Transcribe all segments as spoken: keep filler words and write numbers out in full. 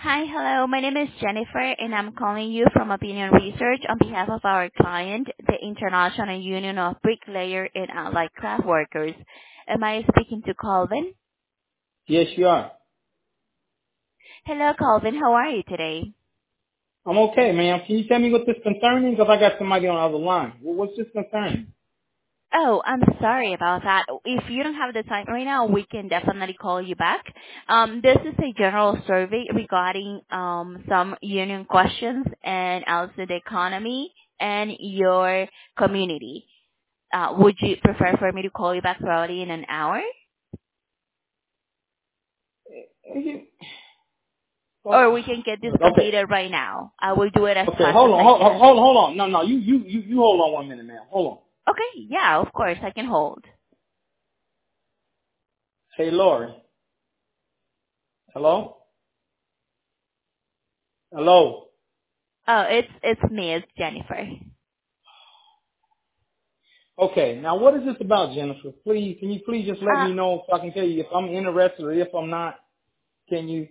Hi, hello. My name is Jennifer, and I'm calling you from Opinion Research on behalf of our client, the International Union of Bricklayer and Allied Craft Workers. Am I speaking to Colvin? Yes, you are. Hello, Colvin. How are you today? I'm okay, ma'am. Can you tell me what this concern is? Because I got somebody on the other line. Well, what's this concern? Oh, I'm sorry about that. If you don't have the time right now, we can definitely call you back. Um, this is a general survey regarding um, some union questions and also the economy and your community. Uh, would you prefer for me to call you back probably in an hour? Is it- Or Oh, we can get this okay. completed right now. I will do it as Okay, fast as hold on, I hold, hold, can. hold on. No, no, you, you, you, you hold on one minute, ma'am. Hold on. Okay, yeah, of course, I can hold. Hey, Lori. Hello? Hello? Oh, it's it's me, it's Jennifer. Okay, now what is this about, Jennifer? Please, can you please just let Uh, me know so I can tell you if I'm interested or if I'm not? Can you?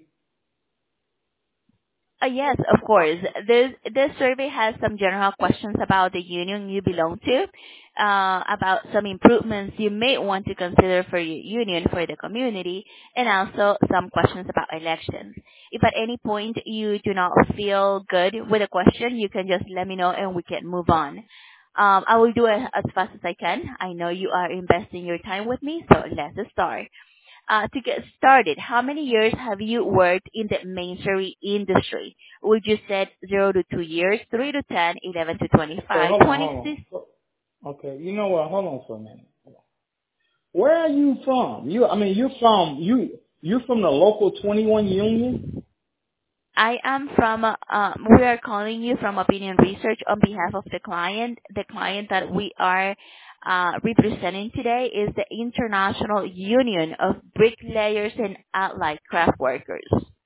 Uh, yes, of course. This this survey has some general questions about the union you belong to, uh, about some improvements you may want to consider for your union for the community, and also some questions about elections. If at any point you do not feel good with a question, you can just let me know and we can move on. Um, I will do it as fast as I can. I know you are investing your time with me, so let's start. Uh, to get started, how many years have you worked in the masonry industry? Would you say zero to two years, three to ten, eleven to Okay, twenty-five, hold on, hold twenty-six? on. Okay, you know what? Hold on for a minute. Where are you from? You, I mean, you're from you. You're from the local twenty-one union. I am from, uh, um, we are calling you from Opinion Research on behalf of the client. The client that we are uh, representing today is the International Union of Bricklayers and Allied Craft Workers.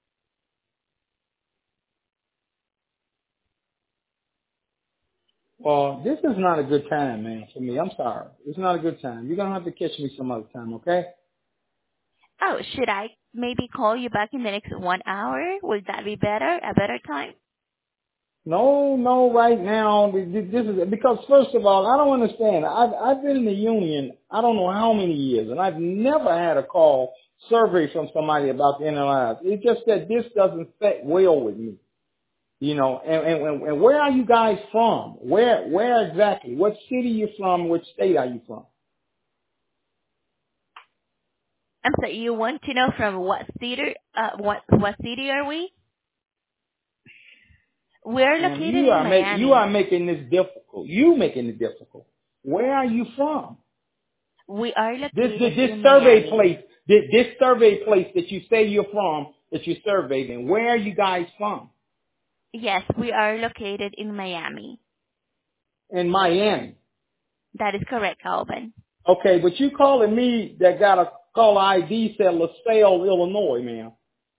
Well, this is not a good time, man, for me. I'm sorry. It's not a good time. You're gonna have to catch me some other time, okay? Oh, should I maybe call you back in the next one hour? Would that be better? A better time? No, no, right now, th- th- this is, because first of all, I don't understand. I've, I've been in the union, I don't know how many years, and I've never had a call survey from somebody about the inner lives. It's just that this doesn't fit well with me, you know, and, and, and and where are you guys from? Where, where exactly? What city you from? Which state are you from? I'm sorry, you want to know from what city, uh, what, what city are we? We're And located you in are make, you are Miami. making this difficult. You making it difficult. Where are you from? We are This, located this, this in survey Miami. place, this, this survey place that you say you're from, that you surveyed in, where are you guys from? Yes, we are located in Miami. In Miami. That is correct, Calvin. Okay, but you calling me that got a caller I D said LaSalle, Illinois, ma'am.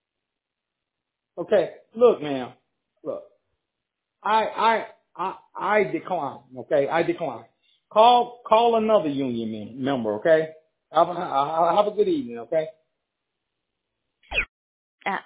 Okay, look, ma'am. Look, I, I, I, I decline. Okay, I decline. Call, call another union mem- member. Okay. Have a, have a good evening. Okay.